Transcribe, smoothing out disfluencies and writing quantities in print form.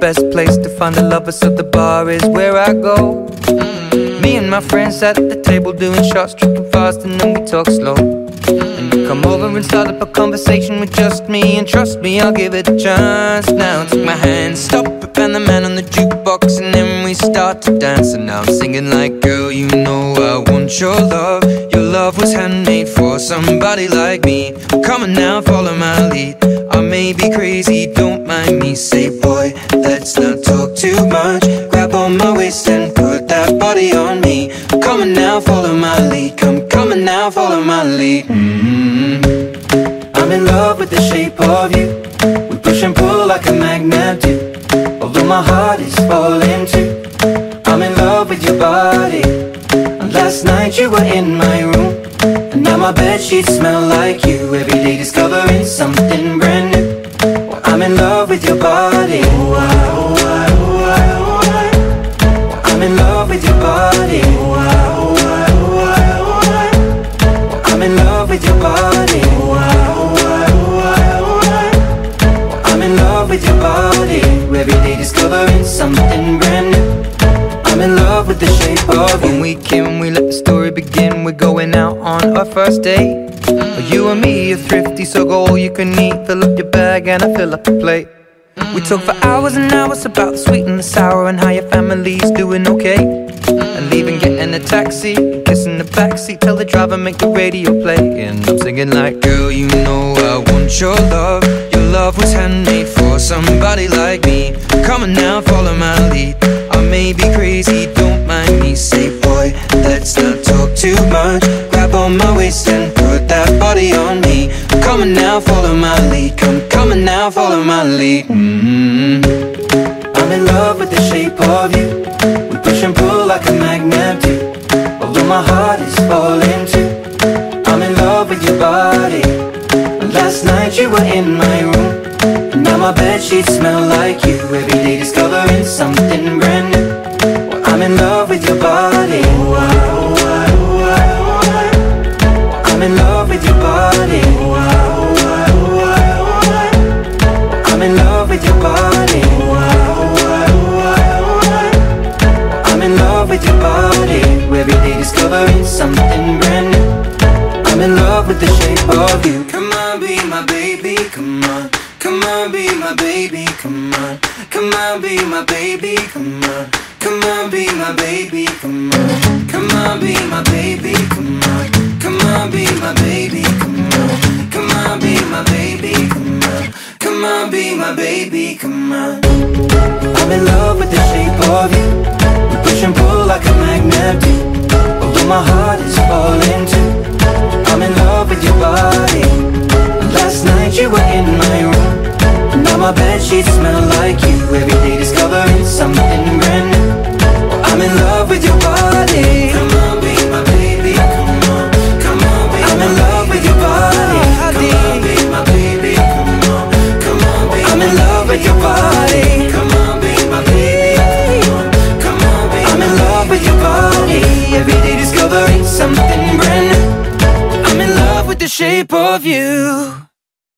best place to find a lover, so the bar is where I go. Me and my friends at the table doing shots, tripping fast, and then we talk slow. And you come over and start up a conversation with just me, and trust me, I'll give it a chance. Now take my hand, stop it, and the man on the jukebox, and then we start to dance. And now I'm singing like, girl, you know I want your love. Your love was handmade for somebody like me. Come on now, follow my lead. I may be crazy, don't mind me. Say, boy, let's not talk too much. Grab on my waist and put that body on me. Come on now, follow my lead. Come on now, follow my lead. I'm in love with the shape of you. We push and pull like a magnet do. Although my heart is falling too. I'm in love with your body. And last night you were in my room, and now my bedsheets smell like you. Every day discovering something brand new. Well, I'm in love with your body. Oh, I, oh, I, oh, I, oh, I. Well, I'm in love with your body. Oh, I, oh, I, oh, I, oh, I. Well, I'm in love with your body. Oh, I, oh, I, oh, I, oh, I. Well, I'm in love with your body. Every day discovering something brand new. I'm in love with the shape of you. When we came, we let the story begin. We're going out on our first date. You and me are thrifty, so go all you can eat. Fill up your bag and I fill up the plate. We talk for hours and hours about the sweet and the sour, and how your family's doing okay. And leaving, getting a taxi, kissing the backseat, tell the driver make the radio play. And I'm singing like, girl, you know I want your love. Your love was handmade for somebody like me. Come on now, follow my lead. I may be crazy, don't mind me. Say, boy, let's not talk too much. Grab on my waist and put that body on me. Come on now, follow my lead. Come on now, follow my lead. I'm in love with the shape of you. We push and pull like a magnet do. Although my heart is falling too. I'm in love with your body. Last night you were in my room, and now my bedsheets smell like you. Every day discovering something brand new. Well, I'm in love with your body. Oh, I, oh, I, oh, I, oh, I. Well, I'm in love with your body. Oh, I, oh, I, oh, I, oh, I. Well, I'm in love with your body. Oh, I, oh, I, oh, I, oh, I. Well, I'm in love with your body. Every day discovering something brand new. I'm in love with the shape of you. Come on, be my baby, come on. Come on, be my baby, come on. Come on, be my baby, come on. Come on, be my baby, come on. Come on, be my baby, come on. Come on, be my baby, come on. Come on, be my baby, come on. Come on, be my baby, come on. I'm in love with the shape of you. We push and pull like a magnet do. Although my heart is falling too. I'm in love with your body. Last night you were in my room, now my bedsheets smell like you. Every day discovering something brand new. I'm in love with your body. Come on, be my baby, come on. Come on, be I'm in love with your body. Come on, be my baby, come on. Come on, be I'm in love with your body. Come on, be my baby, come on. Come on, be I'm in love with your body. Every day discovering something brand new. I'm in love with the shape of